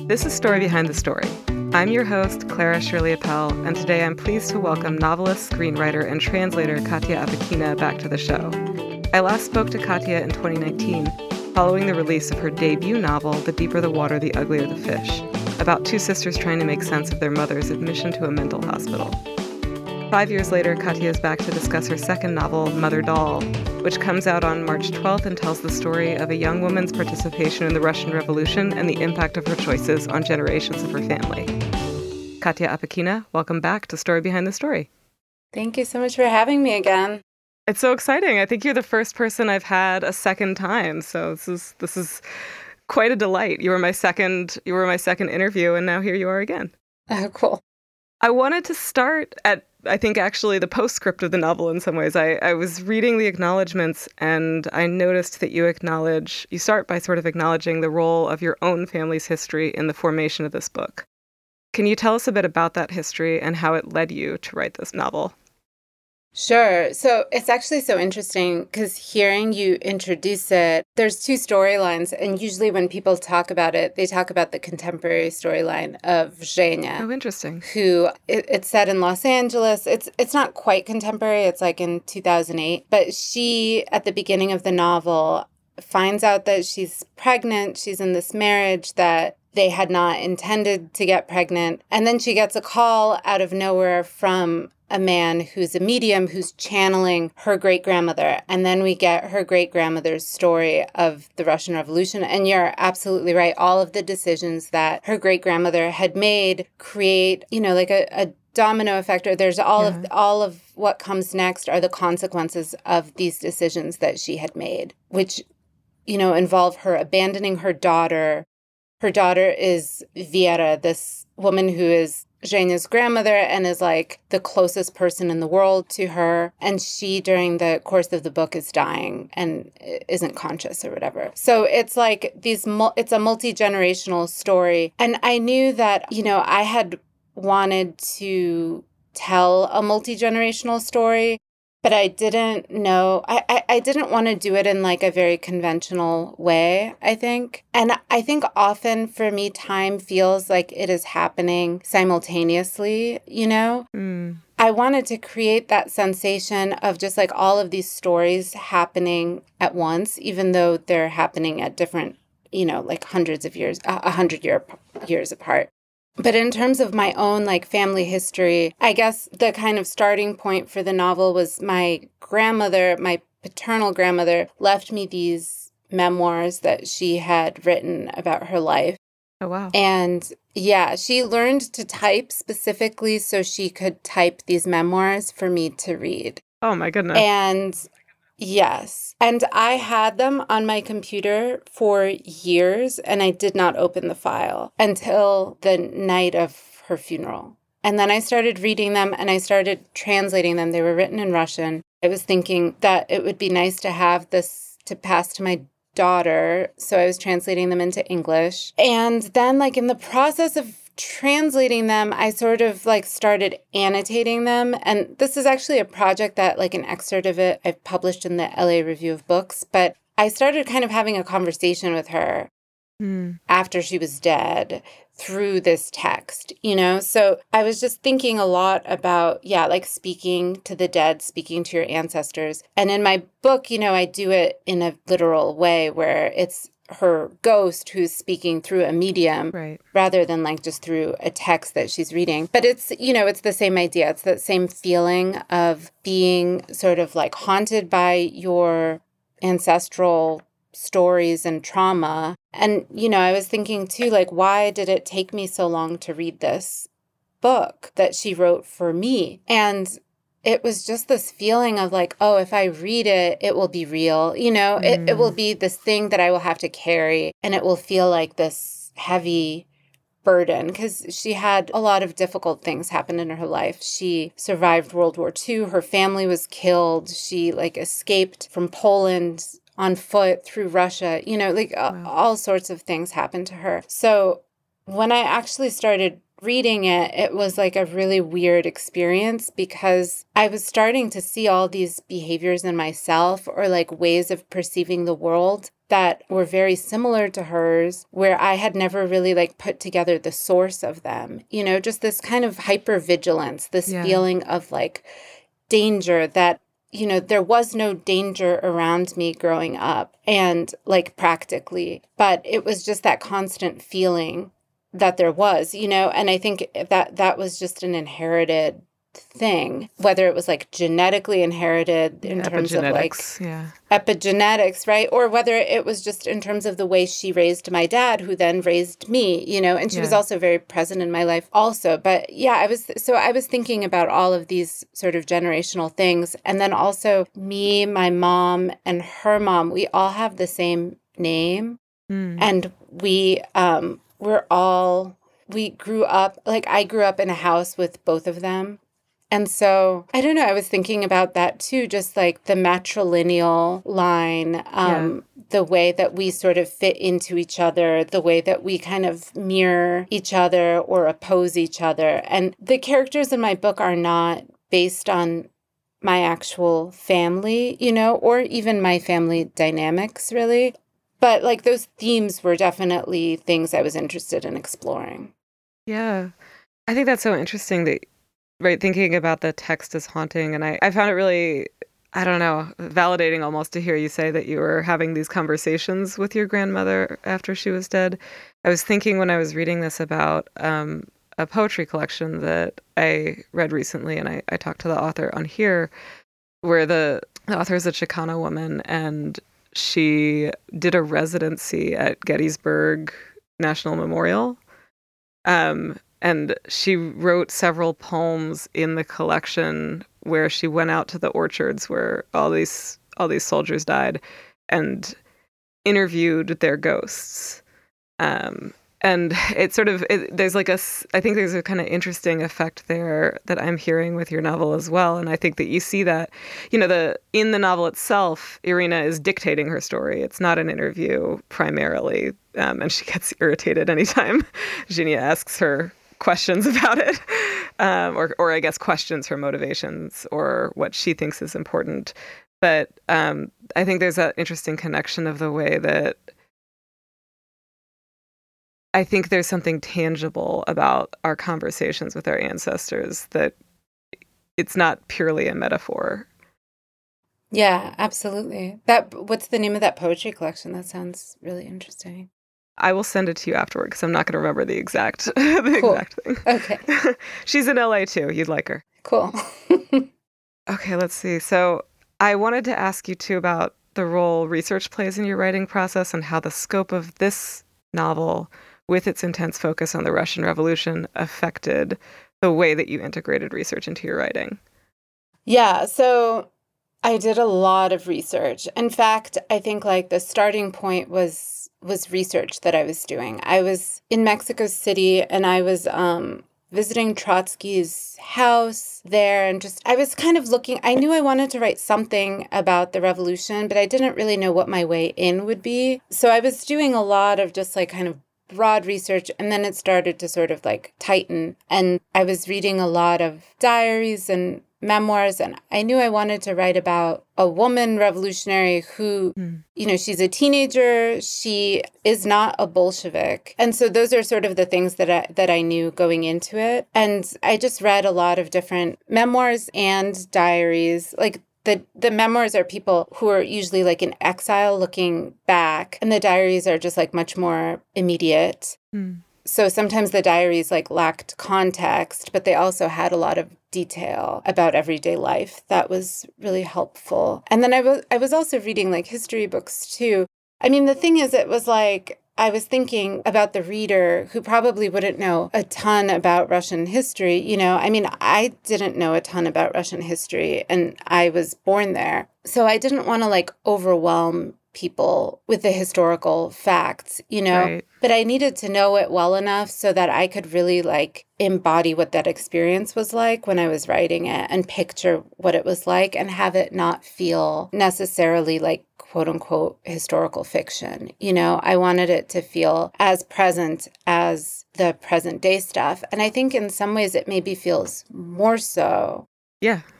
This is Story Behind the Story. I'm your host, Clara Shirley Appel, and today I'm pleased to welcome novelist, screenwriter, and translator Katya Apakina back to the show. I last spoke to Katya in 2019, following the release of her debut novel, The Deeper the Water, the Uglier the Fish, about two sisters trying to make sense of their mother's admission to a mental hospital. 5 years later, Katya is back to discuss her second novel, Mother Doll, which comes out on March 12th and tells the story of a young woman's participation in the Russian Revolution and the impact of her choices on generations of her family. Katya Apakina, welcome back to Story Behind the Story. Thank you so much for having me again. It's so exciting. I think you're the first person I've had a second time, so this is quite a delight. You were my second interview, and now here you are again. Oh, cool. I wanted to start at, I think, actually the postscript of the novel in some ways. I was reading the acknowledgments, and I noticed that you start by sort of acknowledging the role of your own family's history in the formation of this book. Can you tell us a bit about that history and how it led you to write this novel? Sure. So it's actually so interesting because hearing you introduce it, there's two storylines. And usually when people talk about it, they talk about the contemporary storyline of Zhenya. Oh, interesting. Who, it's set in Los Angeles. It's not quite contemporary. It's like in 2008. But she, at the beginning of the novel, finds out that she's pregnant. She's in this marriage that they had not intended to get pregnant. And then she gets a call out of nowhere from a man who's a medium who's channeling her great-grandmother. And then we get her great-grandmother's story of the Russian Revolution. And you're absolutely right. All of the decisions that her great-grandmother had made create, like a domino effect, or there's all of what comes next are the consequences of these decisions that she had made, which, involve her abandoning her daughter. Her daughter is Vera, this woman who is Zhenya's grandmother and is like the closest person in the world to her. And she, during the course of the book, is dying and isn't conscious or whatever. So it's like it's a multi-generational story. And I knew that, I had wanted to tell a multi-generational story, but I didn't know, I didn't want to do it in like a very conventional way, I think. And I think often for me, time feels like it is happening simultaneously, I wanted to create that sensation of just like all of these stories happening at once, even though they're happening at different, like hundreds of years, 100 years apart. But in terms of my own family history, I guess the kind of starting point for the novel was my paternal grandmother, left me these memoirs that she had written about her life. Oh, wow. And yeah, she learned to type specifically so she could type these memoirs for me to read. Oh, my goodness. And yes. And I had them on my computer for years, and I did not open the file until the night of her funeral. And then I started reading them, and I started translating them. They were written in Russian. I was thinking that it would be nice to have this to pass to my daughter, so I was translating them into English. And then, in the process of translating them, I sort of started annotating them. And this is actually a project that an excerpt of it I've published in the LA Review of Books. But I started kind of having a conversation with her after she was dead through this text, So I was just thinking a lot about, speaking to the dead, speaking to your ancestors. And in my book, I do it in a literal way where it's her ghost who's speaking through a medium, right, rather than just through a text that she's reading. But it's, it's the same idea. It's that same feeling of being sort of haunted by your ancestral stories and trauma. And, I was thinking too, why did it take me so long to read this book that she wrote for me? And it was just this feeling of if I read it, it will be real. It will be this thing that I will have to carry, and it will feel like this heavy burden because she had a lot of difficult things happen in her life. She survived World War II. Her family was killed. She escaped from Poland on foot through Russia. Wow. All sorts of things happened to her. So when I actually started reading it, it was a really weird experience because I was starting to see all these behaviors in myself or ways of perceiving the world that were very similar to hers, where I had never really like put together the source of them, just this kind of hypervigilance, this feeling of like danger that, there was no danger around me growing up and like practically, but it was just that constant feeling that there was, and I think that was just an inherited thing, whether it was like genetically inherited in terms of like epigenetics, right? Or whether it was just in terms of the way she raised my dad, who then raised me, and she was also very present in my life also. But yeah, I was thinking about all of these sort of generational things. And then also me, my mom, and her mom, we all have the same name. And we grew up, like I grew up in a house with both of them. And so, I don't know, I was thinking about that too, just like the matrilineal line, the way that we sort of fit into each other, the way that we kind of mirror each other or oppose each other. And the characters in my book are not based on my actual family, or even my family dynamics, really. But like those themes were definitely things I was interested in exploring. Yeah. I think that's so interesting that, right, thinking about the text as haunting. And I found it really, I don't know, validating almost to hear you say that you were having these conversations with your grandmother after she was dead. I was thinking when I was reading this about a poetry collection that I read recently, and I talked to the author on here, where the author is a Chicana woman, and she did a residency at Gettysburg National Memorial. And she wrote several poems in the collection where she went out to the orchards where all these soldiers died and interviewed their ghosts. And it's sort of, there's like I think there's a kind of interesting effect there that I'm hearing with your novel as well. And I think that you see that, in the novel itself, Irina is dictating her story. It's not an interview primarily. And she gets irritated anytime Eugenia asks her questions about it, or I guess questions her motivations or what she thinks is important. But I think there's that interesting connection of the way that I think there's something tangible about our conversations with our ancestors, that it's not purely a metaphor. Yeah, absolutely. What's the name of that poetry collection? That sounds really interesting. I will send it to you afterward because I'm not going to remember the exact exact thing. Okay. She's in LA too. You'd like her. Cool. Okay, let's see. So I wanted to ask you too about the role research plays in your writing process and how the scope of this novel, with its intense focus on the Russian Revolution, affected the way that you integrated research into your writing. Yeah, so I did a lot of research. In fact, I think like the starting point was research that I was doing. I was in Mexico City and I was visiting Trotsky's house there, and I was kind of looking. I knew I wanted to write something about the revolution, but I didn't really know what my way in would be. So I was doing a lot of just like kind of broad research, and then it started to sort of like tighten. And I was reading a lot of diaries and memoirs, and I knew I wanted to write about a woman revolutionary who, she's a teenager, she is not a Bolshevik. And so those are sort of the things that I knew going into it. And I just read a lot of different memoirs and diaries. Like the memoirs are people who are usually like in exile looking back, and the diaries are just like much more immediate. So sometimes the diaries like lacked context, but they also had a lot of detail about everyday life. That was really helpful. And then I was also reading like history books too. I mean, the thing is, it was like, I was thinking about the reader who probably wouldn't know a ton about Russian history. I mean, I didn't know a ton about Russian history, and I was born there. So I didn't want to like overwhelm people with the historical facts, Right. But I needed to know it well enough so that I could really like embody what that experience was like when I was writing it, and picture what it was like, and have it not feel necessarily like quote unquote historical fiction. I wanted it to feel as present as the present day stuff. And I think in some ways it maybe feels more so. Yeah.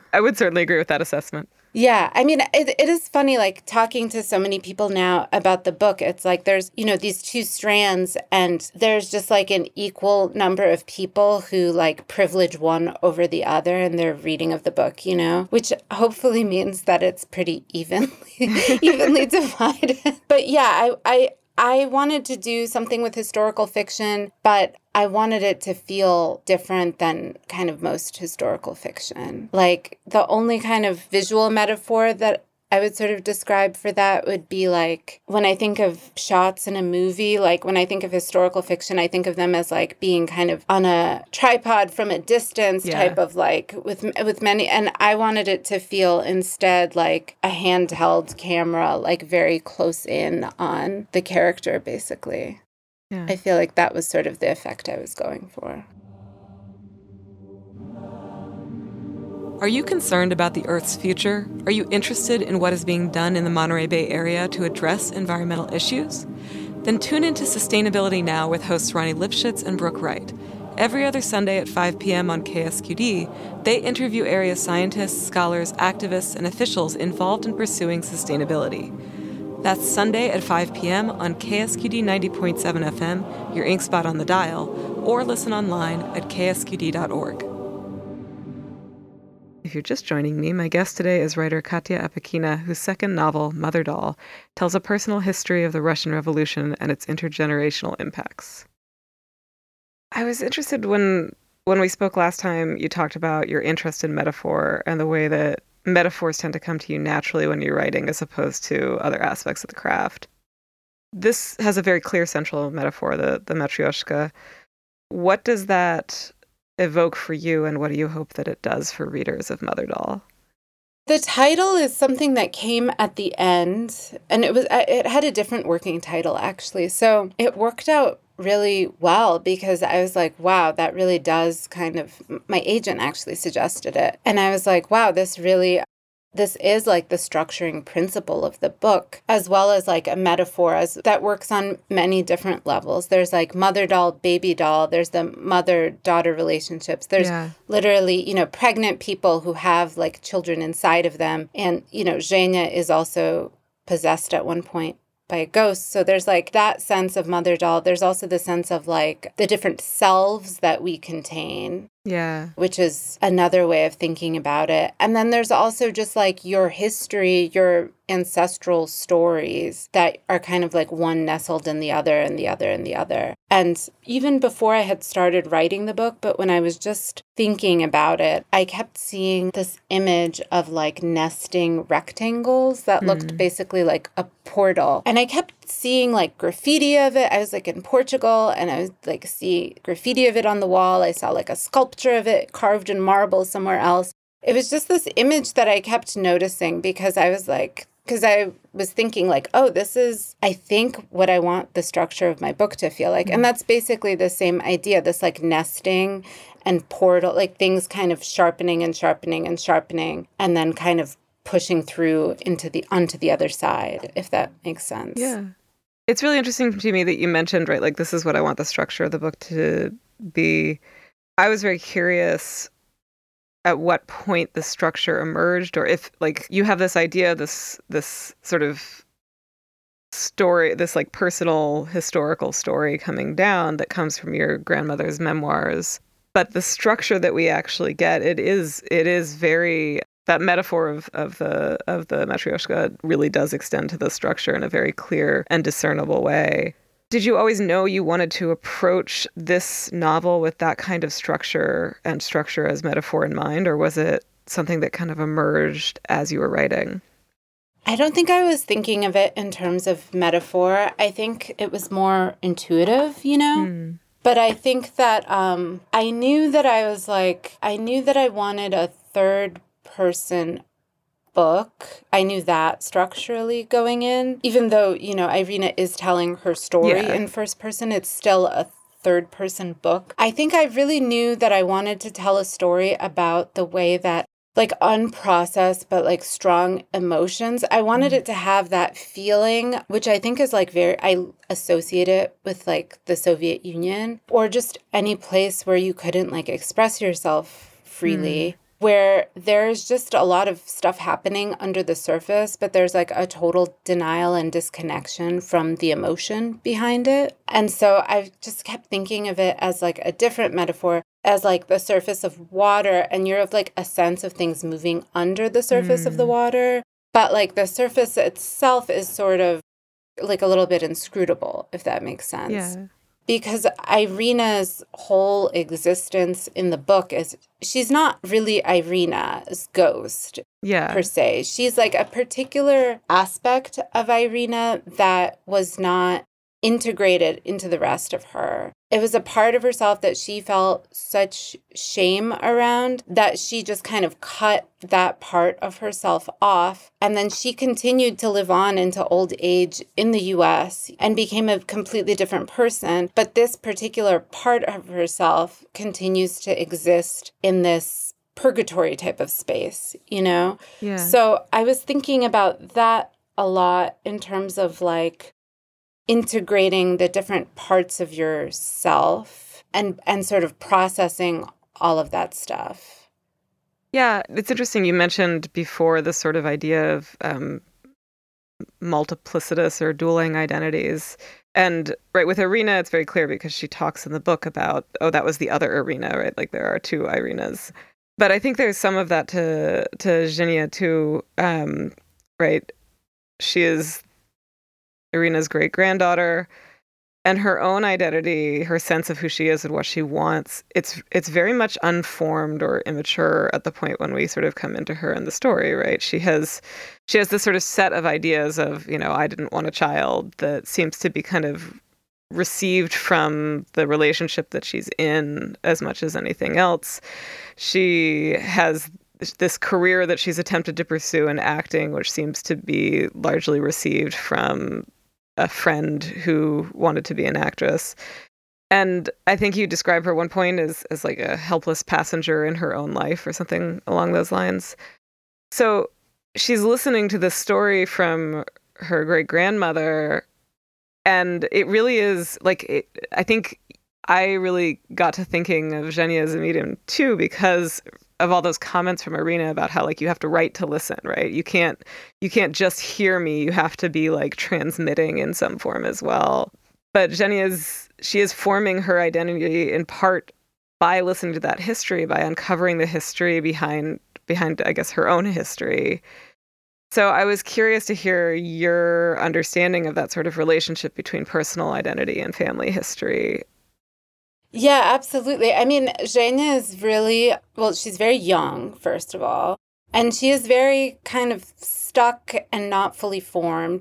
I would certainly agree with that assessment. Yeah, I mean, it is funny, like, talking to so many people now about the book. It's like there's, these two strands, and there's just, like, an equal number of people who, like, privilege one over the other in their reading of the book, which hopefully means that it's pretty evenly divided. But yeah, I wanted to do something with historical fiction, but I wanted it to feel different than kind of most historical fiction. Like, the only kind of visual metaphor that I would sort of describe for that would be like, when I think of shots in a movie, like when I think of historical fiction, I think of them as like being kind of on a tripod from a distance type of like with many, and I wanted it to feel instead like a handheld camera, like very close in on the character, basically. Yeah. I feel like that was sort of the effect I was going for. Are you concerned about the Earth's future? Are you interested in what is being done in the Monterey Bay area to address environmental issues? Then tune into Sustainability Now with hosts Ronnie Lipschitz and Brooke Wright. Every other Sunday at 5 p.m. on KSQD, they interview area scientists, scholars, activists, and officials involved in pursuing sustainability. That's Sunday at 5 p.m. on KSQD 90.7 FM, your ink spot on the dial, or listen online at ksqd.org. If you're just joining me, my guest today is writer Katya Apakina, whose second novel, Mother Doll, tells a personal history of the Russian Revolution and its intergenerational impacts. I was interested when we spoke last time, you talked about your interest in metaphor and the way that metaphors tend to come to you naturally when you're writing as opposed to other aspects of the craft. This has a very clear central metaphor, the Matryoshka. What does that evoke for you, and what do you hope that it does for readers of Mother Doll? The title is something that came at the end, and it had a different working title, actually. So it worked out really well because I was like, wow, that really does my agent actually suggested it. And I was like, wow, this is like the structuring principle of the book, as well as like a metaphor that works on many different levels. There's like mother doll, baby doll. There's the mother-daughter relationships. There's literally, pregnant people who have like children inside of them. And, Zhenya is also possessed at one point by a ghost. So there's like that sense of mother doll. There's also the sense of like the different selves that we contain. Yeah. Which is another way of thinking about it. And then there's also just like your history, your ancestral stories that are kind of like one nestled in the other and the other and the other. And even before I had started writing the book, but when I was just thinking about it, I kept seeing this image of like nesting rectangles that looked basically like a portal. And I kept seeing like graffiti of it. I was like in Portugal and I was like see graffiti of it on the wall. I saw like a sculpture of it carved in marble somewhere else. It was just this image that I kept noticing because I was thinking like, oh, this is, I think, what I want the structure of my book to feel like. And that's basically the same idea, this like nesting and portal, like things kind of sharpening and sharpening and sharpening, and then kind of pushing through onto the other side, if that makes sense. Yeah. It's really interesting to me that you mentioned, right, like this is what I want the structure of the book to be. I was very curious at what point the structure emerged, or if like you have this idea, this sort of story, this like personal historical story coming down that comes from your grandmother's memoirs. But the structure that we actually get, it is very, that metaphor of the Matryoshka really does extend to the structure in a very clear and discernible way. Did you always know you wanted to approach this novel with that kind of structure and structure as metaphor in mind, or was it something that kind of emerged as you were writing? I don't think I was thinking of it in terms of metaphor. I think it was more intuitive, But I think that I knew that I wanted a third person book. I knew that structurally going in. Even though, Irina is telling her story in first person, it's still a third person book. I think I really knew that I wanted to tell a story about the way that like unprocessed but like strong emotions. I wanted it to have that feeling, which I think is like I associate it with like the Soviet Union or just any place where you couldn't like express yourself freely. where there's just a lot of stuff happening under the surface, but there's like a total denial and disconnection from the emotion behind it. And so I just kept thinking of it as like a different metaphor, as like the surface of water, and you're of like a sense of things moving under the surface of the water. But like the surface itself is sort of like a little bit inscrutable, if that makes sense. Yeah. Because Irina's whole existence in the book is, she's not really Irina's ghost, per se. She's like a particular aspect of Irina that was not integrated into the rest of her. It was a part of herself that she felt such shame around that she just kind of cut that part of herself off. And then she continued to live on into old age in the US and became a completely different person. But this particular part of herself continues to exist in this purgatory type of space, you know? Yeah. So I was thinking about that a lot in terms of like integrating the different parts of yourself and sort of processing all of that stuff. Yeah, it's interesting. You mentioned before this sort of idea of multiplicitous or dueling identities. And right, with Irina, it's very clear because she talks in the book about, oh, that was the other Irina, right? Like there are two Irinas. But I think there's some of that to Xenia too, right? She is Irina's great-granddaughter, and her own identity, her sense of who she is and what she wants, it's very much unformed or immature at the point when we sort of come into her in the story, right? She has this sort of set of ideas of, you know, I didn't want a child, that seems to be kind of received from the relationship that she's in as much as anything else. She has this career that she's attempted to pursue in acting, which seems to be largely received from a friend who wanted to be an actress. And I think you describe her at one point as like a helpless passenger in her own life or something along those lines. So she's listening to this story from her great-grandmother, and it really is like, I think I really got to thinking of Xenia as a medium too, because of all those comments from Irina about how like you have to write to listen, right? You can't just hear me. You have to be like transmitting in some form as well. But she is forming her identity in part by listening to that history, by uncovering the history behind I guess her own history. So I was curious to hear your understanding of that sort of relationship between personal identity and family history. Yeah, absolutely. I mean, Xenia is really, well, she's very young, first of all, and she is very kind of stuck and not fully formed,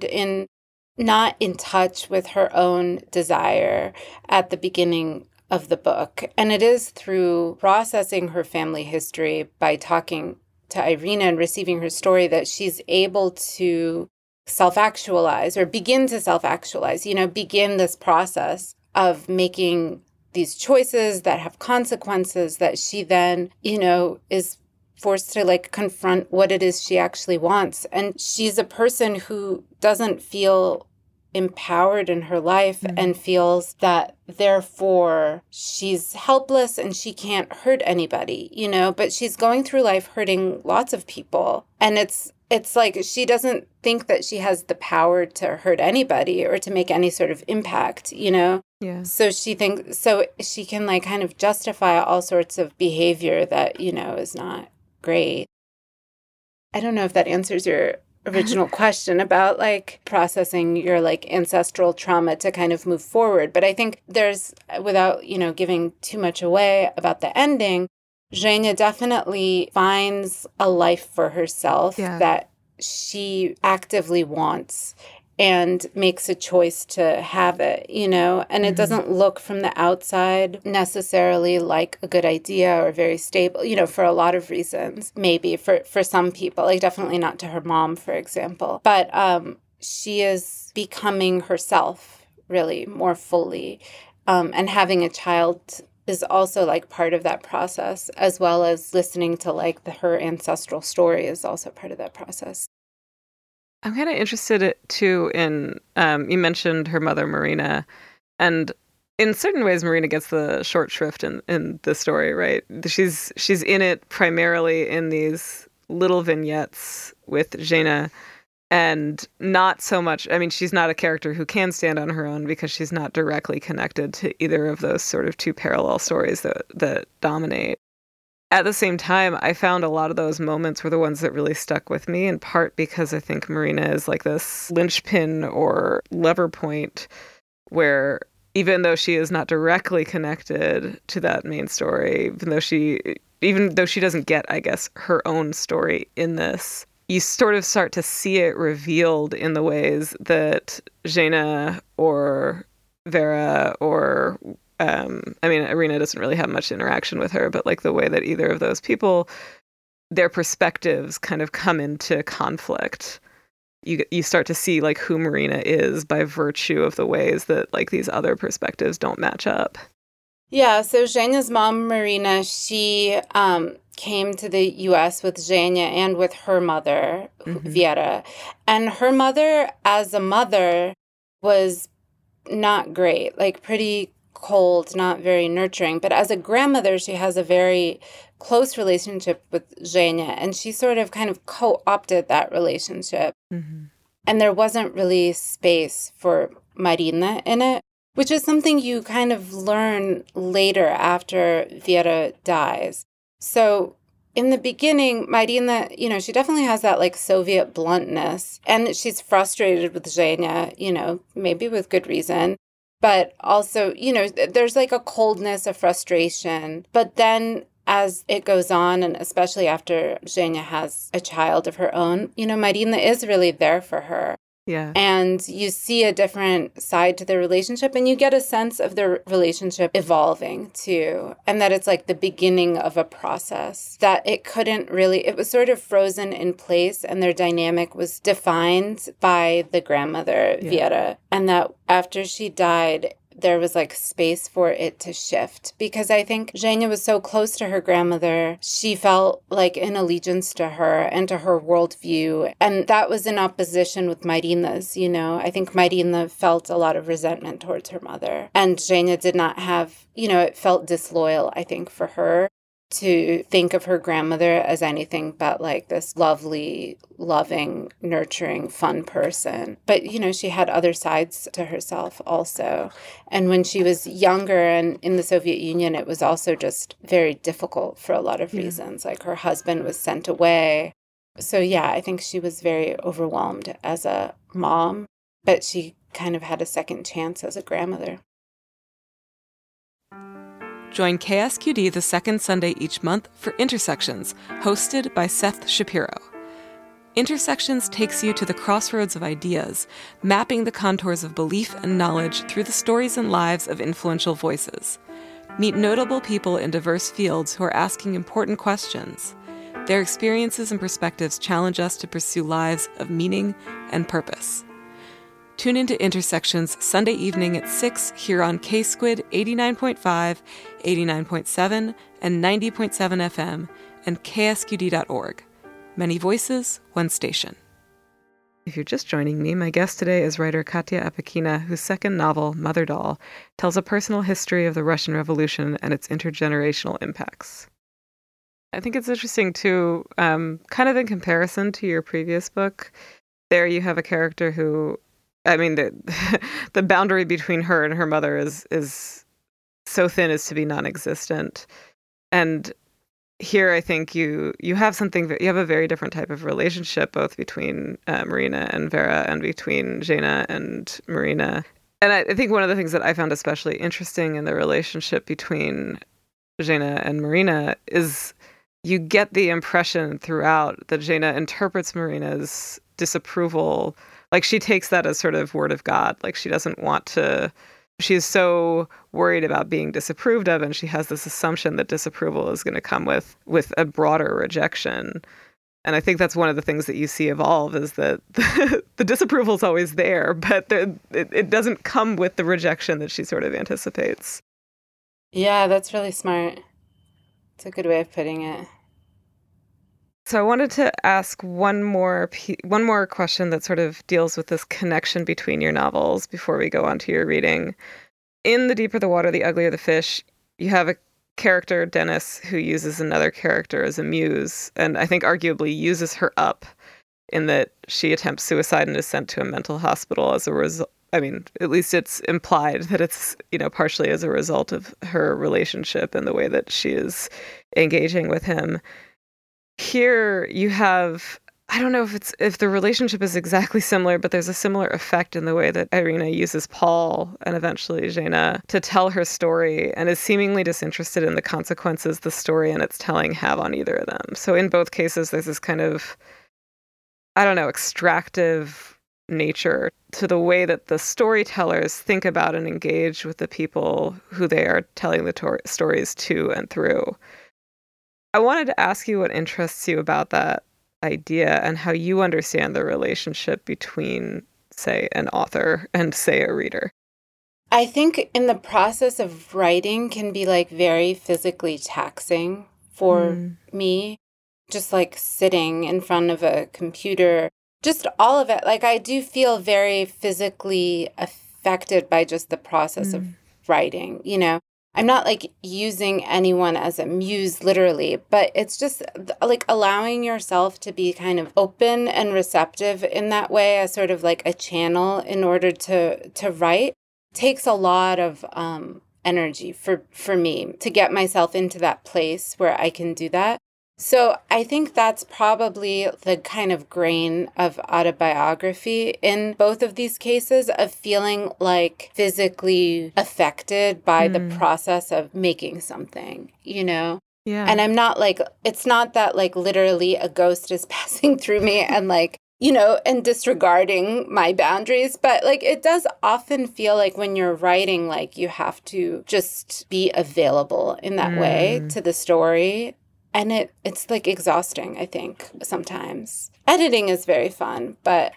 not in touch with her own desire at the beginning of the book. And it is through processing her family history by talking to Irina and receiving her story that she's able to self-actualize or begin to self-actualize, begin this process of making these choices that have consequences that she then, is forced to like confront what it is she actually wants. And she's a person who doesn't feel empowered in her life and feels that therefore she's helpless and she can't hurt anybody, but she's going through life hurting lots of people. And it's like she doesn't think that she has the power to hurt anybody or to make any sort of impact, Yeah. So she thinks, so she can like kind of justify all sorts of behavior that, is not great. I don't know if that answers your original question about like processing your like ancestral trauma to kind of move forward. But I think there's, without, giving too much away about the ending, Xenia definitely finds a life for herself that she actively wants and makes a choice to have it, and it doesn't look from the outside necessarily like a good idea or very stable, for a lot of reasons, maybe for some people, like definitely not to her mom, for example. But she is becoming herself really more fully, and having a child is also like part of that process, as well as listening to like her ancestral story is also part of that process. I'm kind of interested too in, you mentioned her mother, Marina, and in certain ways, Marina gets the short shrift in the story, right? She's in it primarily in these little vignettes with Jaina, and not so much. I mean, she's not a character who can stand on her own because she's not directly connected to either of those sort of two parallel stories that dominate. At the same time, I found a lot of those moments were the ones that really stuck with me, in part because I think Marina is like this linchpin or lever point where even though she is not directly connected to that main story, even though she doesn't get, I guess, her own story in this, you sort of start to see it revealed in the ways that Jaina or Vera or Irina doesn't really have much interaction with her, but like the way that either of those people, their perspectives kind of come into conflict. You start to see like who Marina is by virtue of the ways that like these other perspectives don't match up. Yeah, so Zhenya's mom, Marina, she came to the U.S. with Zhenya and with her mother, Vera. And her mother, as a mother, was not great, like pretty cold, not very nurturing. But as a grandmother, she has a very close relationship with Zhenya, and she sort of kind of co-opted that relationship. And there wasn't really space for Marina in it, which is something you kind of learn later after Vera dies. So in the beginning, Marina, she definitely has that like Soviet bluntness, and she's frustrated with Zhenya, maybe with good reason. But also, there's like a coldness, a frustration. But then as it goes on, and especially after Zhenya has a child of her own, Marina is really there for her. Yeah. And you see a different side to the relationship, and you get a sense of the relationship evolving too. And that it's like the beginning of a process, that it was sort of frozen in place, and their dynamic was defined by the grandmother, Vera. And that after she died, there was like space for it to shift, because I think Zhenya was so close to her grandmother. She felt like an allegiance to her and to her worldview. And that was in opposition with Marina's, I think Marina felt a lot of resentment towards her mother. And Zhenya did not have, it felt disloyal, I think, for her to think of her grandmother as anything but like this lovely, loving, nurturing, fun person. But, she had other sides to herself also. And when she was younger and in the Soviet Union, it was also just very difficult for a lot of reasons. Like her husband was sent away. So yeah, I think she was very overwhelmed as a mom, but she kind of had a second chance as a grandmother. Join KSQD the second Sunday each month for Intersections, hosted by Seth Shapiro. Intersections takes you to the crossroads of ideas, mapping the contours of belief and knowledge through the stories and lives of influential voices. Meet notable people in diverse fields who are asking important questions. Their experiences and perspectives challenge us to pursue lives of meaning and purpose. Tune into Intersections Sunday evening at 6 here on KSQD 89.5, 89.7, and 90.7 FM and ksqd.org. Many voices, one station. If you're just joining me, my guest today is writer Katya Apakina, whose second novel, Mother Doll, tells a personal history of the Russian Revolution and its intergenerational impacts. I think it's interesting, too, kind of in comparison to your previous book. There you have a character who, the boundary between her and her mother is so thin as to be non-existent. And here I think you have a very different type of relationship, both between Marina and Vera and between Jaina and Marina. And I think one of the things that I found especially interesting in the relationship between Jaina and Marina is you get the impression throughout that Jaina interprets Marina's disapproval, like she takes that as sort of word of God. Like she doesn't want to, she's so worried about being disapproved of, and she has this assumption that disapproval is going to come with a broader rejection. And I think that's one of the things that you see evolve is that the disapproval is always there, but it doesn't come with the rejection that she sort of anticipates. Yeah, that's really smart. It's a good way of putting it. So I wanted to ask one more question that sort of deals with this connection between your novels before we go on to your reading. in The Deeper the Water, the Uglier the Fish, you have a character, Dennis, who uses another character as a muse, and I think arguably uses her up in that she attempts suicide and is sent to a mental hospital as a result. I mean, at least it's implied that it's, partially as a result of her relationship and the way that she is engaging with him. Here you have, I don't know if the relationship is exactly similar, but there's a similar effect in the way that Irina uses Paul and eventually Zhenya to tell her story and is seemingly disinterested in the consequences the story and its telling have on either of them. So in both cases, there's this kind of, I don't know, extractive nature to the way that the storytellers think about and engage with the people who they are telling the stories to and through. I wanted to ask you what interests you about that idea and how you understand the relationship between, say, an author and, say, a reader. I think in the process of writing can be like very physically taxing for me. Just like sitting in front of a computer, just all of it. Like I do feel very physically affected by just the process of writing, I'm not like using anyone as a muse literally, but it's just like allowing yourself to be kind of open and receptive in that way as sort of like a channel in order to write takes a lot of energy for me to get myself into that place where I can do that. So I think that's probably the kind of grain of autobiography in both of these cases of feeling like physically affected by the process of making something, Yeah. And I'm not like, it's not that like literally a ghost is passing through me and like, and disregarding my boundaries. But like, it does often feel like when you're writing, like you have to just be available in that way to the story. And it's like exhausting, I think, sometimes. Editing is very fun, but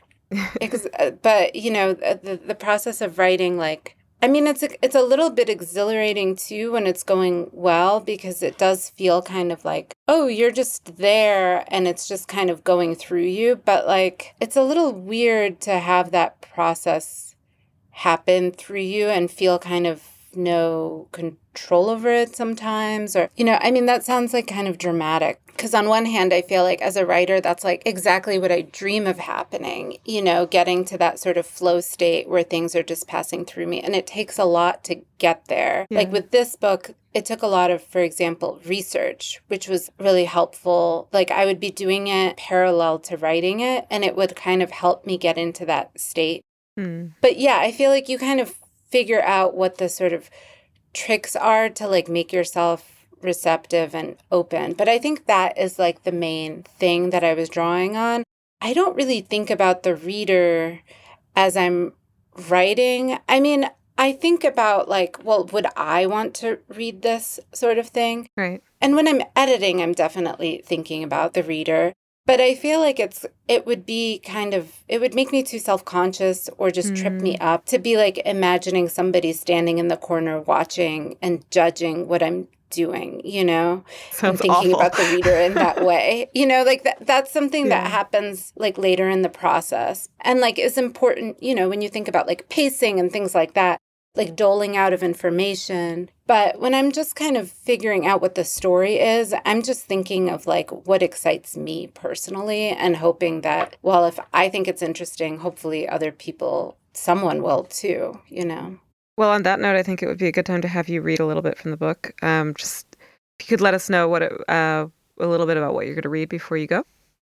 the process of writing, like, I mean, it's a little bit exhilarating too when it's going well, because it does feel kind of like, oh, you're just there and it's just kind of going through you. But like, it's a little weird to have that process happen through you and feel kind of no control over it sometimes, or that sounds like kind of dramatic, because on one hand I feel like as a writer that's like exactly what I dream of happening, getting to that sort of flow state where things are just passing through me, and it takes a lot to get there. Like with this book, it took a lot of, for example, research, which was really helpful. Like I would be doing it parallel to writing it, and it would kind of help me get into that state. But yeah, I feel like you kind of figure out what the sort of tricks are to like make yourself receptive and open. But I think that is like the main thing that I was drawing on. I don't really think about the reader as I'm writing. I mean, I think about like, well, would I want to read this sort of thing? Right. And when I'm editing, I'm definitely thinking about the reader. But I feel like it would make me too self-conscious or just trip me up to be like imagining somebody standing in the corner watching and judging what I'm doing, Sounds and thinking awful. about the reader in that way, like that's something that happens like later in the process and like is important, when you think about like pacing and things like that, like doling out of information. But when I'm just kind of figuring out what the story is, I'm just thinking of like what excites me personally and hoping that, well, if I think it's interesting, hopefully other people, someone will too, Well, on that note, I think it would be a good time to have you read a little bit from the book. Just if you could let us know a little bit about what you're going to read before you go.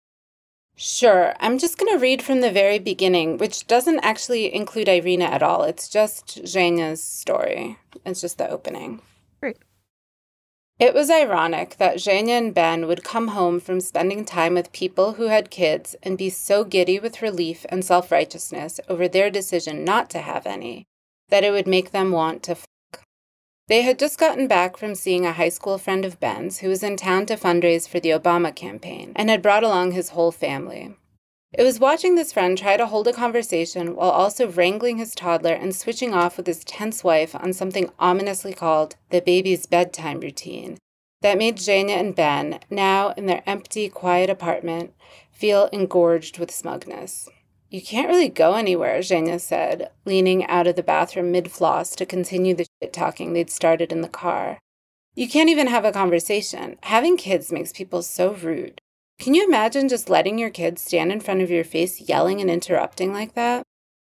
Sure. I'm just going to read from the very beginning, which doesn't actually include Irina at all. It's just Zhenya's story. It's just the opening. Great. It was ironic that Zhenya and Ben would come home from spending time with people who had kids and be so giddy with relief and self-righteousness over their decision not to have any, that it would make them want to fuck. They had just gotten back from seeing a high school friend of Ben's who was in town to fundraise for the Obama campaign and had brought along his whole family. It was watching this friend try to hold a conversation while also wrangling his toddler and switching off with his tense wife on something ominously called the baby's bedtime routine that made Zhenya and Ben, now in their empty, quiet apartment, feel engorged with smugness. You can't really go anywhere, Zhenya said, leaning out of the bathroom mid-floss to continue the shit-talking they'd started in the car. You can't even have a conversation. Having kids makes people so rude. Can you imagine just letting your kids stand in front of your face yelling and interrupting like that?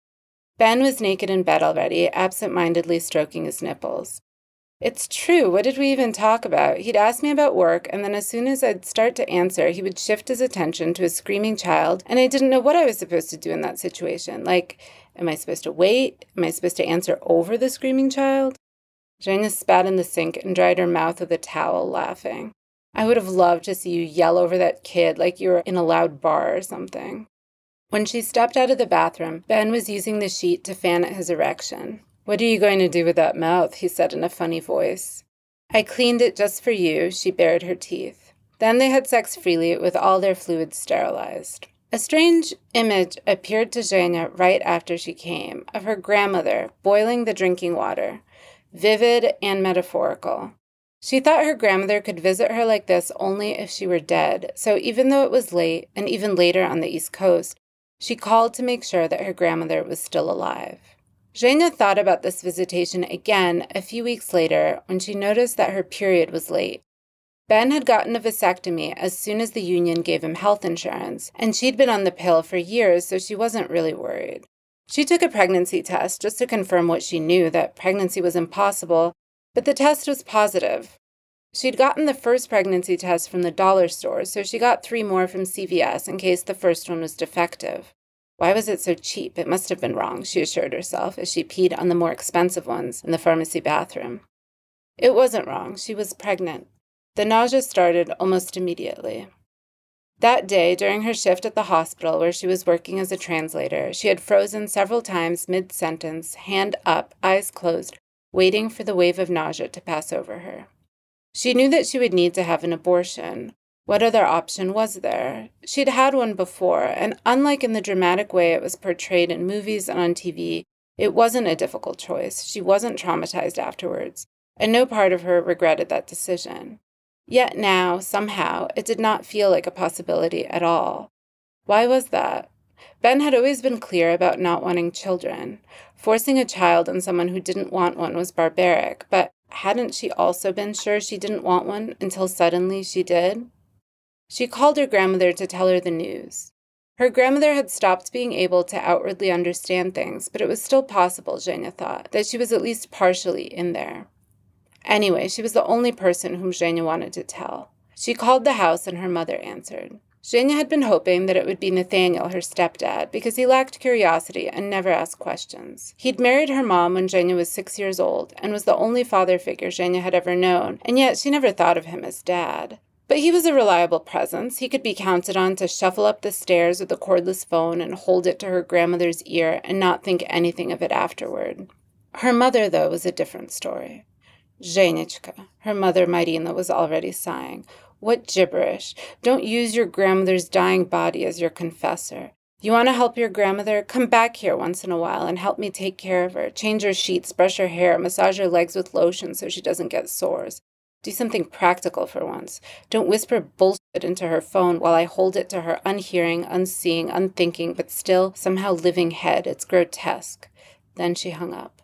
Ben was naked in bed already, absent-mindedly stroking his nipples. It's true, what did we even talk about? He'd ask me about work, and then as soon as I'd start to answer, he would shift his attention to a screaming child, and I didn't know what I was supposed to do in that situation. Like, am I supposed to wait? Am I supposed to answer over the screaming child? Zhenya spat in the sink and dried her mouth with a towel, laughing. I would have loved to see you yell over that kid like you were in a loud bar or something. When she stepped out of the bathroom, Ben was using the sheet to fan at his erection. What are you going to do with that mouth? He said in a funny voice. I cleaned it just for you, she bared her teeth. Then they had sex freely with all their fluids sterilized. A strange image appeared to Zhenya right after she came, of her grandmother boiling the drinking water, vivid and metaphorical. She thought her grandmother could visit her like this only if she were dead, so even though it was late, and even later on the East Coast, she called to make sure that her grandmother was still alive. Zhenya thought about this visitation again a few weeks later when she noticed that her period was late. Ben had gotten a vasectomy as soon as the union gave him health insurance, and she'd been on the pill for years, so she wasn't really worried. She took a pregnancy test just to confirm what she knew, that pregnancy was impossible, but the test was positive. She'd gotten the first pregnancy test from the dollar store, so she got 3 more from CVS in case the first one was defective. Why was it so cheap? It must have been wrong, she assured herself, as she peed on the more expensive ones in the pharmacy bathroom. It wasn't wrong. She was pregnant. The nausea started almost immediately. That day, during her shift at the hospital where she was working as a translator, she had frozen several times mid-sentence, hand up, eyes closed, waiting for the wave of nausea to pass over her. She knew that she would need to have an abortion. What other option was there? She'd had one before, and unlike in the dramatic way it was portrayed in movies and on TV, it wasn't a difficult choice. She wasn't traumatized afterwards, and no part of her regretted that decision. Yet now, somehow, it did not feel like a possibility at all. Why was that? Ben had always been clear about not wanting children. Forcing a child on someone who didn't want one was barbaric, but hadn't she also been sure she didn't want one until suddenly she did? She called her grandmother to tell her the news. Her grandmother had stopped being able to outwardly understand things, but it was still possible, Zhenya thought, that she was at least partially in there. Anyway, she was the only person whom Zhenya wanted to tell. She called the house and her mother answered. Zhenya had been hoping that it would be Nathaniel, her stepdad, because he lacked curiosity and never asked questions. He'd married her mom when Zhenya was 6 years old and was the only father figure Zhenya had ever known, and yet she never thought of him as dad. But he was a reliable presence. He could be counted on to shuffle up the stairs with a cordless phone and hold it to her grandmother's ear and not think anything of it afterward. Her mother, though, was a different story. Zhenichka, her mother Marina was already sighing. What gibberish. Don't use your grandmother's dying body as your confessor. You want to help your grandmother? Come back here once in a while and help me take care of her. Change her sheets, brush her hair, massage her legs with lotion so she doesn't get sores. Do something practical for once. Don't whisper bullshit into her phone while I hold it to her unhearing, unseeing, unthinking, but still somehow living head. It's grotesque. Then she hung up.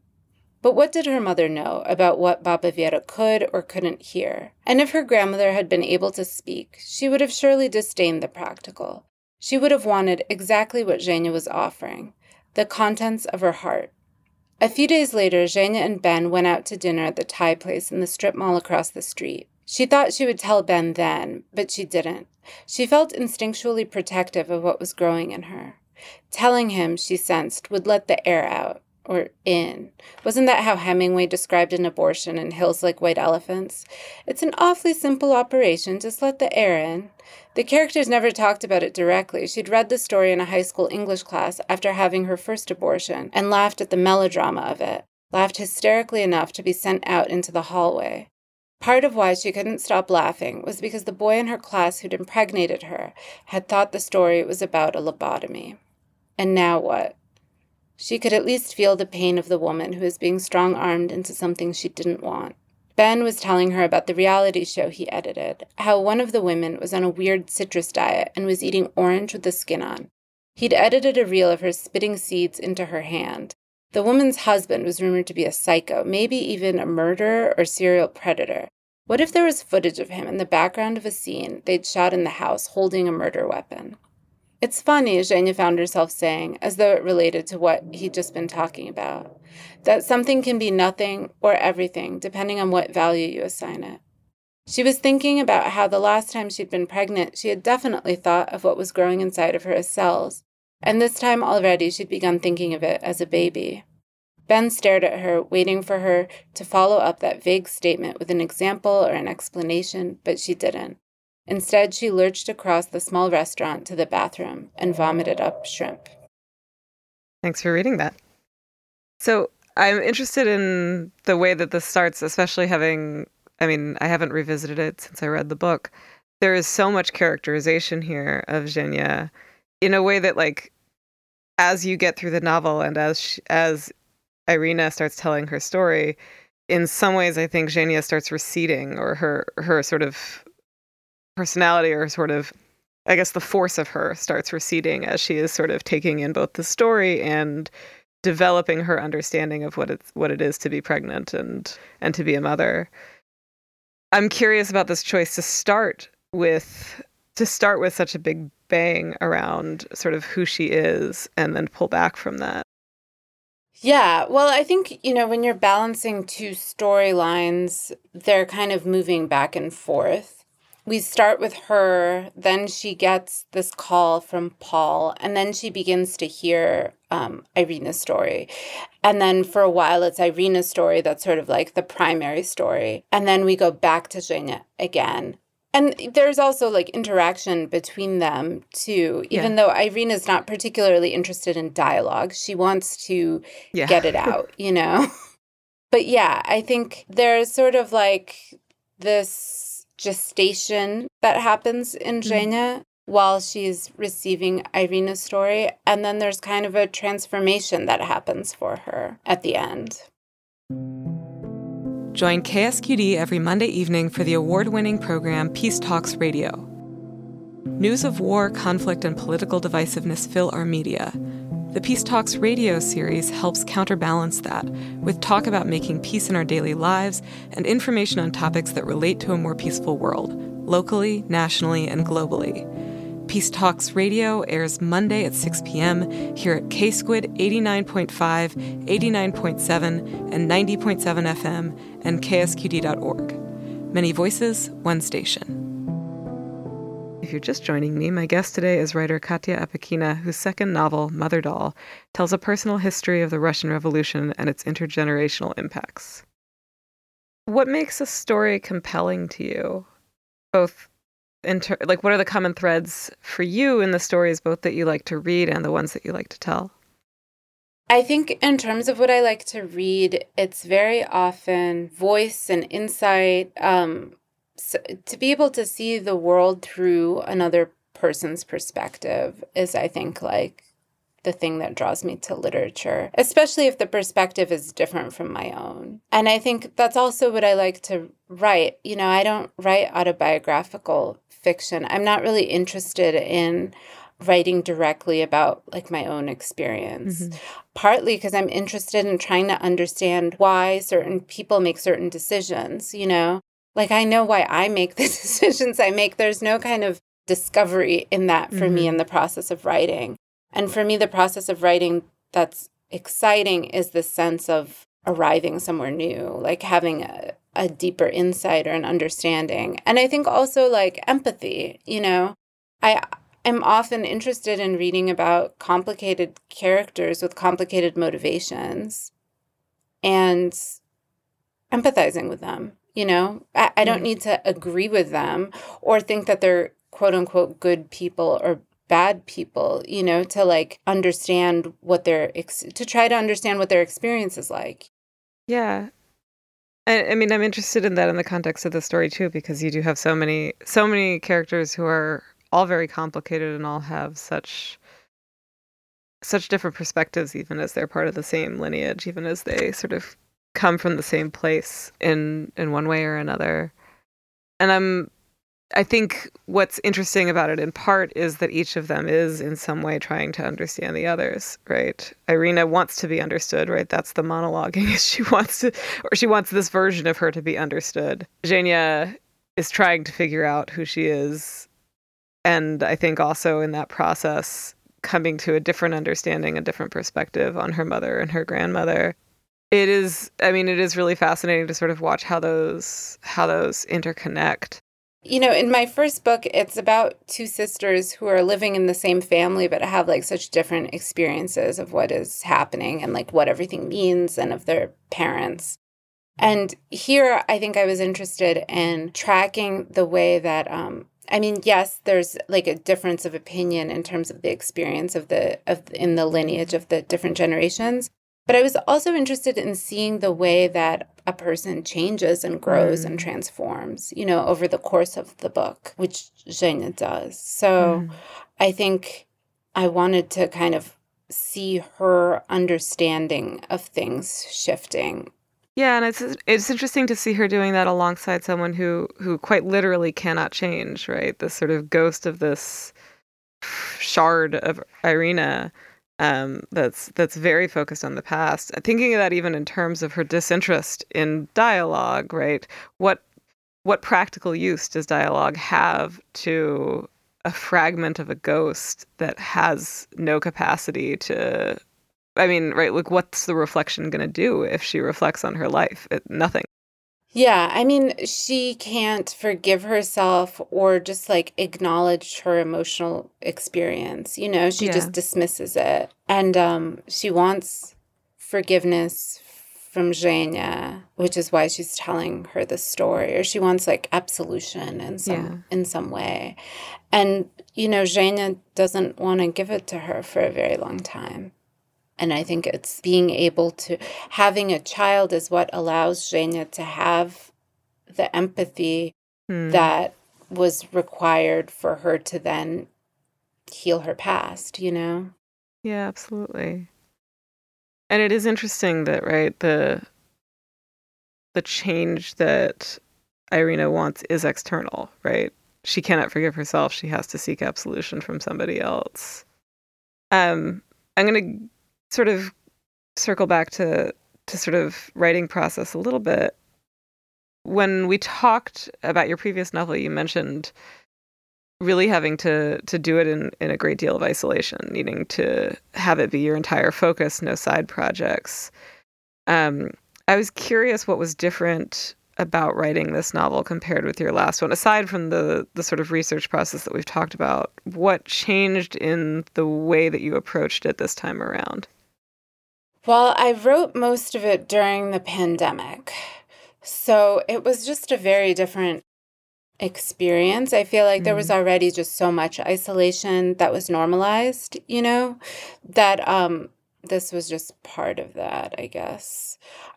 But what did her mother know about what Baba Vera could or couldn't hear? And if her grandmother had been able to speak, she would have surely disdained the practical. She would have wanted exactly what Zhenya was offering, the contents of her heart. A few days later, Zhenya and Ben went out to dinner at the Thai place in the strip mall across the street. She thought she would tell Ben then, but she didn't. She felt instinctually protective of what was growing in her. Telling him, she sensed, would let the air out. Or in. Wasn't that how Hemingway described an abortion in Hills Like White Elephants? It's an awfully simple operation, just let the air in. The characters never talked about it directly. She'd read the story in a high school English class after having her first abortion and laughed at the melodrama of it, laughed hysterically enough to be sent out into the hallway. Part of why she couldn't stop laughing was because the boy in her class who'd impregnated her had thought the story was about a lobotomy. And now what? She could at least feel the pain of the woman who was being strong-armed into something she didn't want. Ben was telling her about the reality show he edited, how one of the women was on a weird citrus diet and was eating orange with the skin on. He'd edited a reel of her spitting seeds into her hand. The woman's husband was rumored to be a psycho, maybe even a murderer or serial predator. What if there was footage of him in the background of a scene they'd shot in the house holding a murder weapon? It's funny, Zhenya found herself saying, as though it related to what he'd just been talking about, that something can be nothing or everything, depending on what value you assign it. She was thinking about how the last time she'd been pregnant, she had definitely thought of what was growing inside of her as cells, and this time already she'd begun thinking of it as a baby. Ben stared at her, waiting for her to follow up that vague statement with an example or an explanation, but she didn't. Instead, she lurched across the small restaurant to the bathroom and vomited up shrimp. Thanks for reading that. So I'm interested in the way that this starts, especially I haven't revisited it since I read the book. There is so much characterization here of Zhenya in a way that, like, as you get through the novel and as Irina starts telling her story, in some ways I think Zhenya starts receding, or her sort of personality, or sort of, I guess, the force of her starts receding as she is sort of taking in both the story and developing her understanding of what it is to be pregnant and to be a mother. I'm curious about this choice to start with such a big bang around sort of who she is and then pull back from that. Yeah, well, I think, when you're balancing two storylines, they're kind of moving back and forth. We start with her, then she gets this call from Paul, and then she begins to hear Irina's story. And then for a while, it's Irina's story that's sort of like the primary story. And then we go back to Zhenya again. And there's also, like, interaction between them, too. Even though Irina's not particularly interested in dialogue. She wants to get it out, But yeah, I think there's sort of, like, this gestation that happens in Zhenya while she's receiving Irina's story. And then there's kind of a transformation that happens for her at the end. Join KSQD every Monday evening for the award-winning program Peace Talks Radio. News of war, conflict, and political divisiveness fill our media. The Peace Talks Radio series helps counterbalance that with talk about making peace in our daily lives and information on topics that relate to a more peaceful world, locally, nationally, and globally. Peace Talks Radio airs Monday at 6 p.m. here at KSQD 89.5, 89.7, and 90.7 FM and ksqd.org. Many voices, one station. If you're just joining me, my guest today is writer Katya Apakina, whose second novel, Mother Doll, tells a personal history of the Russian Revolution and its intergenerational impacts. What makes a story compelling to you? Both what are the common threads for you in the stories, both that you like to read and the ones that you like to tell? I think in terms of what I like to read, it's very often voice and insight. So to be able to see the world through another person's perspective is, I think, like the thing that draws me to literature, especially if the perspective is different from my own. And I think that's also what I like to write. I don't write autobiographical fiction. I'm not really interested in writing directly about, like, my own experience. Partly because I'm interested in trying to understand why certain people make certain decisions, Like, I know why I make the decisions I make. There's no kind of discovery in that for me in the process of writing. And for me, the process of writing that's exciting is the sense of arriving somewhere new, like having a deeper insight or an understanding. And I think also, like, empathy, I am often interested in reading about complicated characters with complicated motivations and empathizing with them. I don't need to agree with them or think that they're quote unquote good people or bad people, to, like, understand what to try to understand what their experience is like. Yeah. I mean, I'm interested in that in the context of the story too, because you do have so many characters who are all very complicated and all have such different perspectives, even as they're part of the same lineage, even as they sort of come from the same place in one way or another. And I think what's interesting about it in part is that each of them is in some way trying to understand the others, right? Irina wants to be understood, right? That's the monologuing. She wants this version of her to be understood. Zhenya is trying to figure out who she is. And I think also in that process, coming to a different understanding, a different perspective on her mother and her grandmother. It is really fascinating to sort of watch how those interconnect. In my first book, it's about two sisters who are living in the same family, but have like such different experiences of what is happening and like what everything means and of their parents. And here, I think I was interested in tracking the way that, yes, there's like a difference of opinion in terms of the experience in the lineage of the different generations. But I was also interested in seeing the way that a person changes and grows and transforms, over the course of the book, which Zhenya does. So I think I wanted to kind of see her understanding of things shifting. Yeah, and it's interesting to see her doing that alongside someone who quite literally cannot change, right? This sort of ghost of this shard of Irina. That's very focused on the past. Thinking of that even in terms of her disinterest in dialogue, right? What practical use does dialogue have to a fragment of a ghost that has no capacity to? Right? Like, what's the reflection going to do if she reflects on her life? Nothing. Yeah, she can't forgive herself or just like acknowledge her emotional experience. She just dismisses it. And she wants forgiveness from Zhenya, which is why she's telling her the story, or she wants like absolution in some way. And, Zhenya doesn't want to give it to her for a very long time. And I think it's being able to, having a child is what allows Zhenya to have the empathy that was required for her to then heal her past, Yeah, absolutely. And it is interesting that, right, the change that Irina wants is external, right? She cannot forgive herself. She has to seek absolution from somebody else. I'm going to sort of circle back to sort of writing process a little bit. When we talked about your previous novel, you mentioned really having to do it in a great deal of isolation, needing to have it be your entire focus, no side projects. I was curious what was different about writing this novel compared with your last one, aside from the sort of research process that we've talked about. What changed in the way that you approached it this time around? Well, I wrote most of it during the pandemic, so it was just a very different experience. I feel like there was already just so much isolation that was normalized, that this was just part of that, I guess.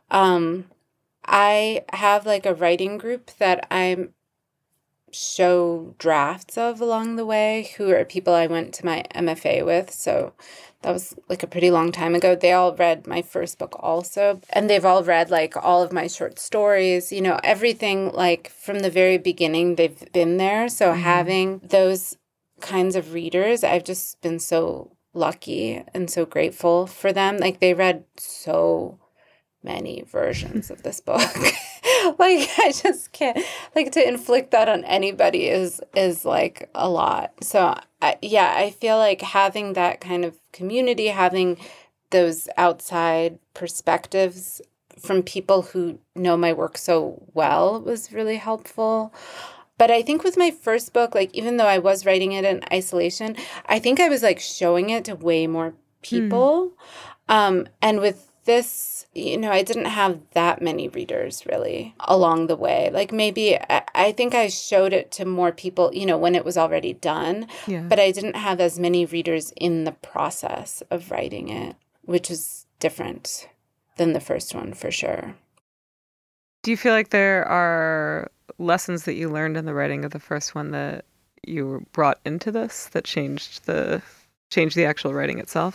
I have like a writing group that I show drafts of along the way, who are people I went to my MFA with. So that was like a pretty long time ago. They all read my first book also, and they've all read like all of my short stories, everything like from the very beginning, they've been there. So having those kinds of readers, I've just been so lucky and so grateful for them. Like they read so many versions of this book. Like I just can't, like, to inflict that on anybody is like a lot. So I feel like having that kind of community, having those outside perspectives from people who know my work so well was really helpful. But I think with my first book, like even though I was writing it in isolation, I think I was like showing it to way more people. And with this, I didn't have that many readers really along the way. Like maybe I think I showed it to more people, when it was already done, but I didn't have as many readers in the process of writing it, which is different than the first one for sure. Do you feel like there are lessons that you learned in the writing of the first one that you brought into this that changed the actual writing itself?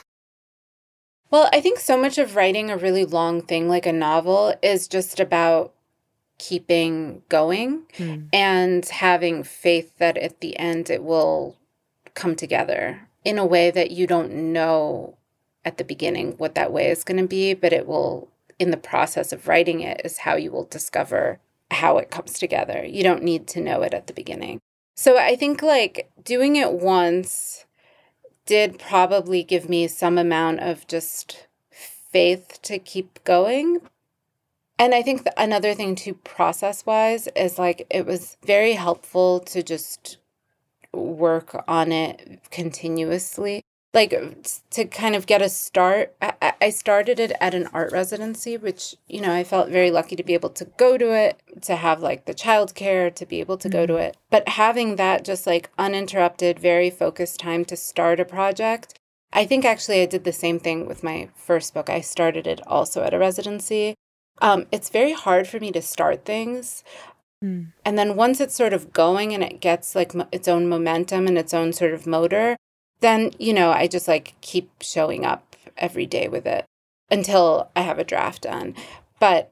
Well, I think so much of writing a really long thing like a novel is just about keeping going and having faith that at the end it will come together in a way that you don't know at the beginning what that way is going to be, but it will, in the process of writing it, is how you will discover how it comes together. You don't need to know it at the beginning. So I think like doing it once did probably give me some amount of just faith to keep going. And I think another thing too, process-wise, is like it was very helpful to just work on it continuously. Like to kind of get a start. I started it at an art residency, which, you know, I felt very lucky to be able to go to it, to have like the childcare, to be able to go to it. But having that just like uninterrupted, very focused time to start a project, I think actually I did the same thing with my first book. I started it also at a residency. It's very hard for me to start things. And then once it's sort of going and it gets like its own momentum and its own sort of motor, then, you know, I just like keep showing up every day with it until I have a draft done. But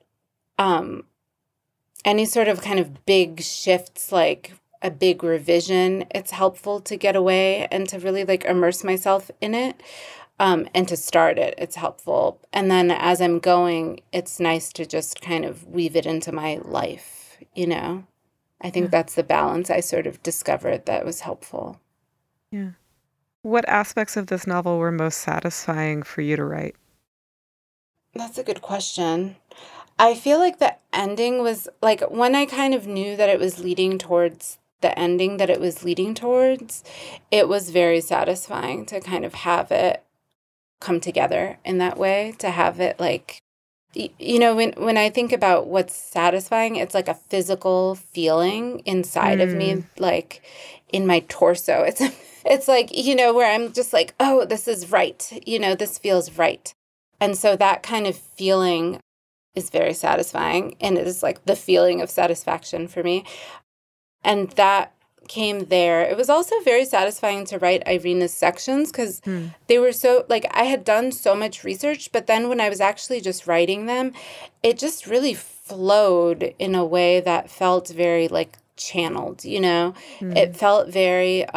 any sort of kind of big shifts, like a big revision, it's helpful to get away and to really like immerse myself in it. And to start it, it's helpful. And then as I'm going, it's nice to just kind of weave it into my life, you know? I think that's the balance I sort of discovered that was helpful. Yeah. What aspects of this novel were most satisfying for you to write? That's a good question. I feel like the ending was, like, when I kind of knew that it was leading towards the ending that it was leading towards, it was very satisfying to kind of have it come together in that way, to have it like, you know, when I think about what's satisfying, it's like a physical feeling inside of me, like in my torso. It's like, you know, where I'm just like, oh, this is right. You know, this feels right. And so that kind of feeling is very satisfying. And it is like the feeling of satisfaction for me. And that came there. It was also very satisfying to write Irina's sections because they were so, like, I had done so much research, but then when I was actually just writing them, it just really flowed in a way that felt very, like, channeled, you know? It felt very,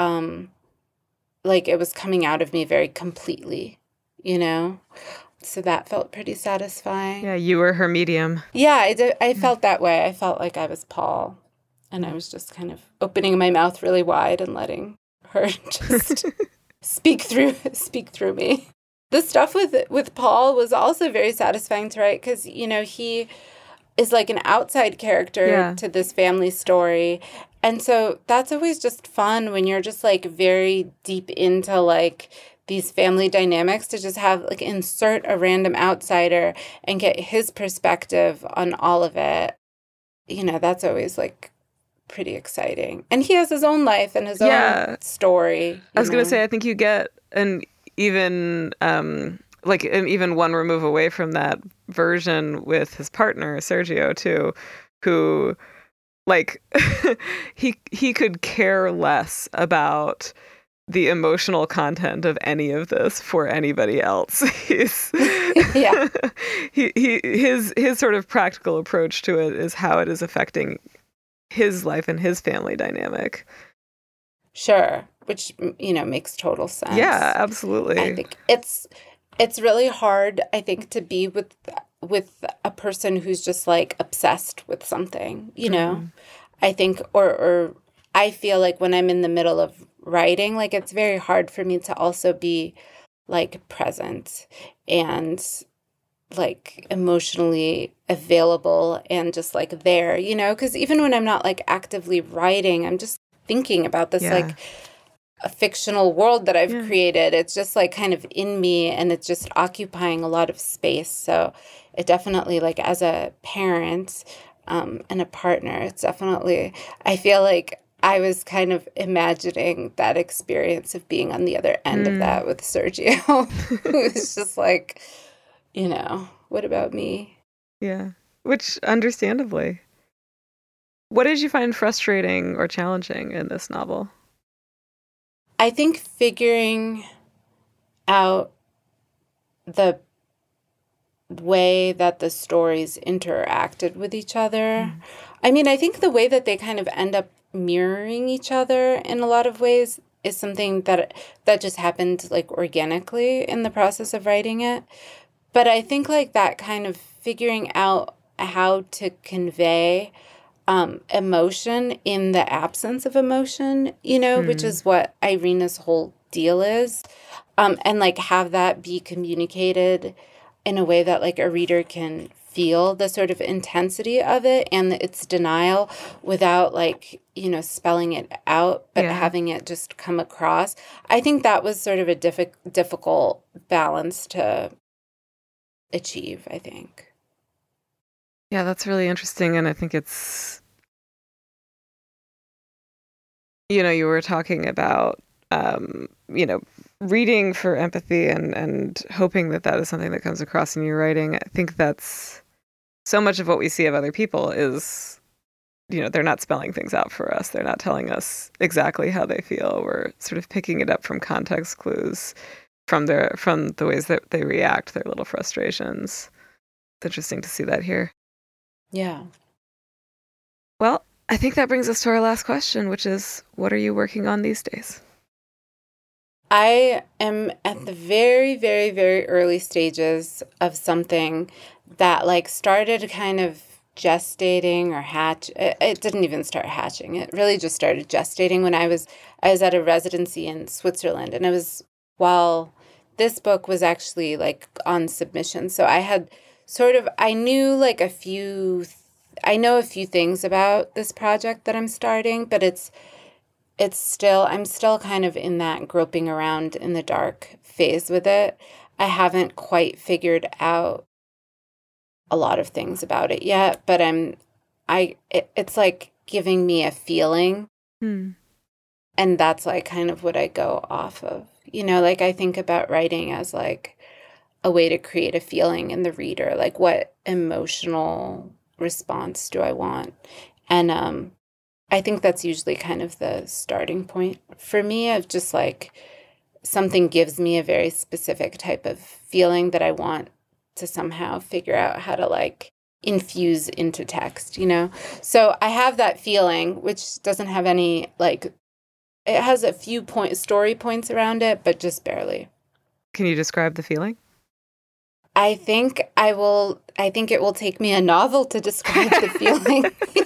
like it was coming out of me very completely, you know? So that felt pretty satisfying. Yeah, you were her medium. Yeah, I felt that way. I felt like I was Paul. And I was just kind of opening my mouth really wide and letting her just speak through me. The stuff with Paul was also very satisfying to write because, you know, he is like an outside character to this family story. And so that's always just fun when you're just like very deep into like these family dynamics, to just have like insert a random outsider and get his perspective on all of it. You know, that's always like pretty exciting. And he has his own life and his own story. I was going to say, I think you get an even even one remove away from that version with his partner, Sergio, too, who, like, he could care less about the emotional content of any of this for anybody else. His sort of practical approach to it is how it is affecting his life and his family dynamic. Sure, which, you know, makes total sense. Yeah, absolutely. I think it's really hard, I think, to be with a person who's just like obsessed with something, you know. I think or I feel like when I'm in the middle of writing, like it's very hard for me to also be like present and like emotionally available and just like there, you know, because even when I'm not like actively writing, I'm just thinking about this like a fictional world that I've created. It's just like kind of in me and it's just occupying a lot of space. So it definitely, like, as a parent and a partner, it's definitely, I feel like I was kind of imagining that experience of being on the other end of that with Sergio. It was just like, you know, what about me? Yeah, which understandably. What did you find frustrating or challenging in this novel? I think figuring out the way that the stories interacted with each other. I mean, I think the way that they kind of end up mirroring each other in a lot of ways is something that just happened like organically in the process of writing it. But I think like that kind of figuring out how to convey emotion in the absence of emotion, which is what Irina's whole deal is. And like have that be communicated in a way that like a reader can feel the sort of intensity of it and its denial without like, spelling it out, but having it just come across. I think that was sort of a difficult balance to achieve, I think. Yeah, that's really interesting. And I think it's, you were talking about, reading for empathy and hoping that is something that comes across in your writing. I think that's so much of what we see of other people is, they're not spelling things out for us. They're not telling us exactly how they feel. We're sort of picking it up from context clues, from the ways that they react, their little frustrations. It's interesting to see that here. Yeah. Well, I think that brings us to our last question, which is, what are you working on these days? I am at the very, very, very early stages of something that like started kind of gestating or it didn't even start hatching. It really just started gestating when I was at a residency in Switzerland, and it was while this book was actually like on submission. So I had I know a few things about this project that I'm starting, but I'm still kind of in that groping around in the dark phase with it. I haven't quite figured out a lot of things about it yet, but it's like giving me a feeling. And that's like kind of what I go off of. Like I think about writing as like a way to create a feeling in the reader, like what emotional response do I want? And I think that's usually kind of the starting point for me of just like something gives me a very specific type of feeling that I want to somehow figure out how to like infuse into text, So I have that feeling, which doesn't have any like, it has a few story points around it, but just barely. Can you describe the feeling? I think it will take me a novel to describe the feeling,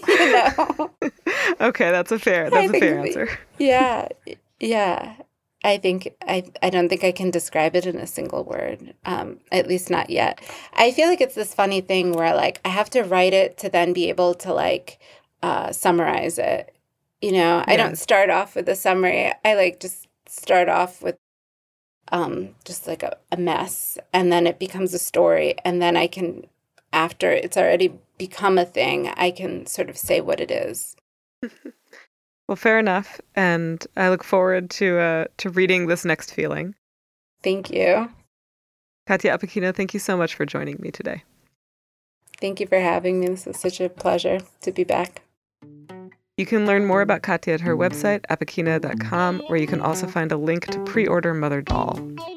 Okay, that's a fair answer. Yeah. I don't think I can describe it in a single word, at least not yet. I feel like it's this funny thing where like I have to write it to then be able to like summarize it. I don't start off with a summary. I like just start off with just like a mess, and then it becomes a story, and then I can, after it's already become a thing, I can sort of say what it is. Well, fair enough, and I look forward to reading this next feeling. Thank you. Katya Apakina, thank you so much for joining me today. Thank you for having me. This was such a pleasure to be back. You can learn more about Katya at her website, apakina.com, where you can also find a link to pre-order Mother Doll.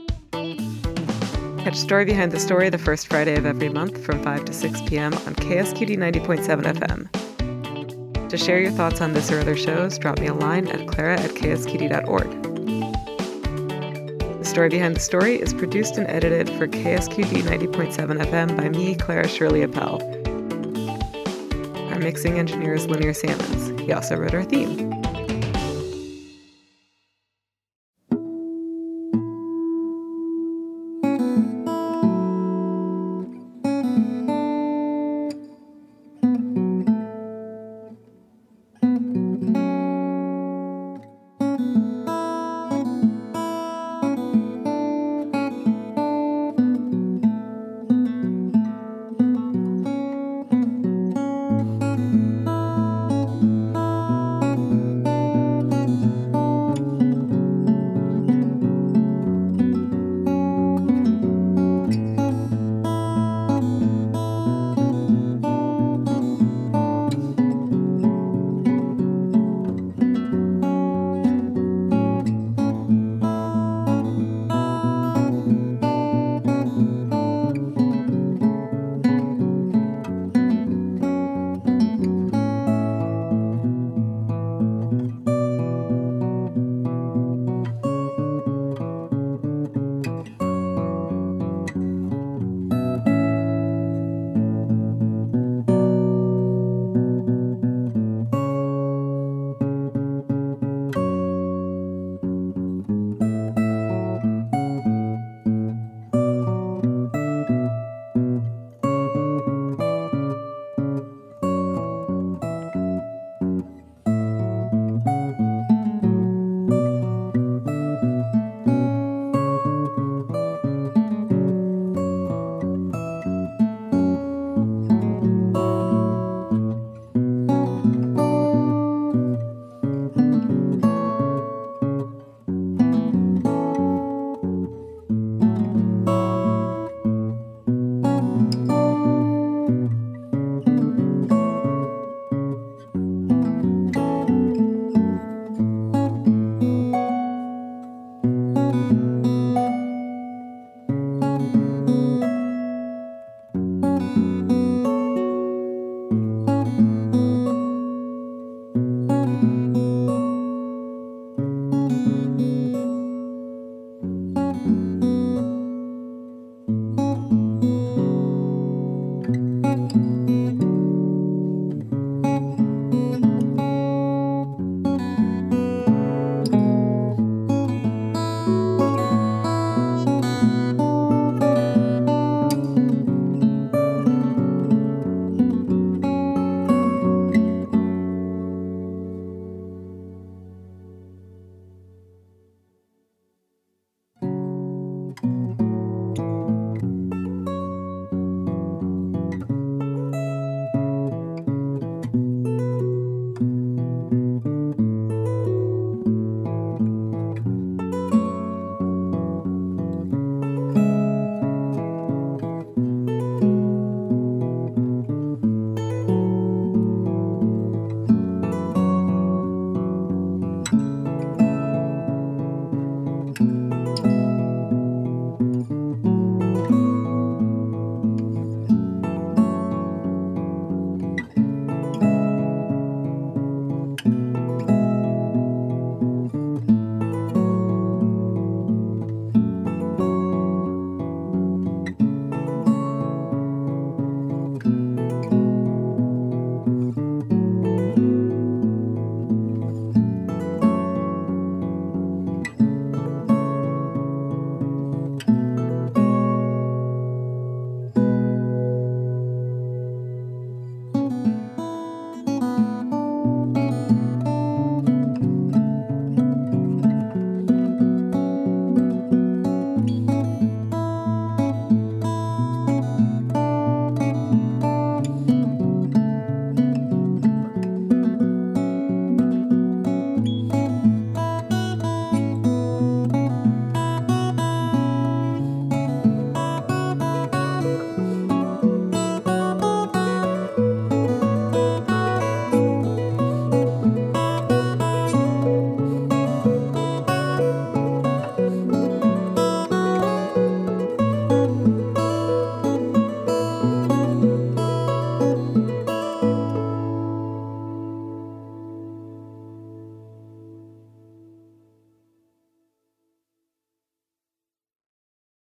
Catch Story Behind the Story the first Friday of every month from 5 to 6 p.m. on KSQD 90.7 FM. To share your thoughts on this or other shows, drop me a line at clara@ksqd.org. The Story Behind the Story is produced and edited for KSQD 90.7 FM by me, Clara Shirley Appel. Our mixing engineer is Linear Salmons. He also wrote our theme.